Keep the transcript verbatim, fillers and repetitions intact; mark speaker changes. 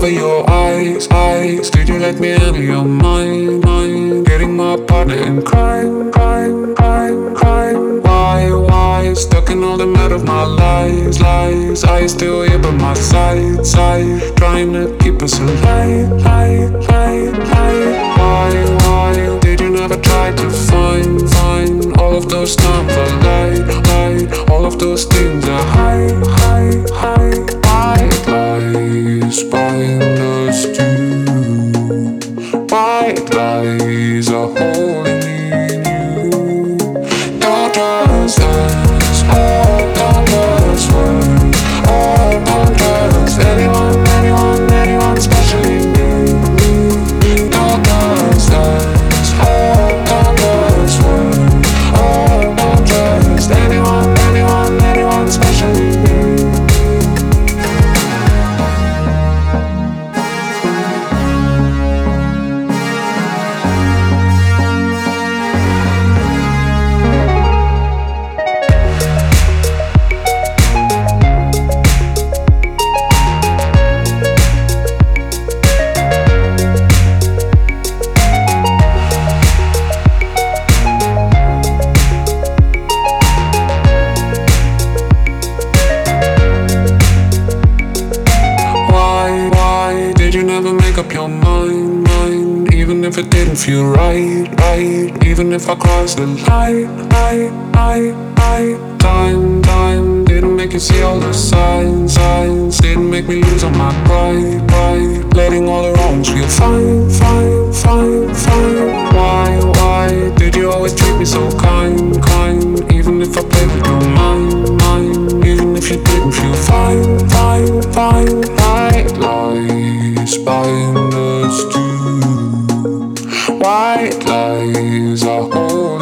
Speaker 1: of your eyes, eyes. Did you let me enter your mind, mind? Getting my partner in crime, crime, crime, crime. Why, why? Stuck in all the mud of my lies, lies. Are you still here by my side, side? Trying to keep us alive, alive, alive, alive. Why, why? Did you never try to find, find all of those times I lied, lied? All of those things I hide, hide, hide. White lies bind us two. White lies are holding me in you. Don't trust us, oh, don't trust words, oh, don't trust anyone, anyone, anyone, especially me. Don't trust us, oh, don't trust words, oh, don't trust anyone, anyone, anyone, especially me. Make up your mind, mind. Even if it didn't feel right, right. Even if I crossed the line, line, line, line. Time, time didn't make you see all the signs, signs. Didn't make me lose on my pride, pride. Letting all the wrongs feel fine, fine, fine, fine. Why, why did you always treat me so kind, kind? Even if I played with your mind, mind. Even if you didn't feel fine, fine, fine. White lies bind us two. White lies are whole.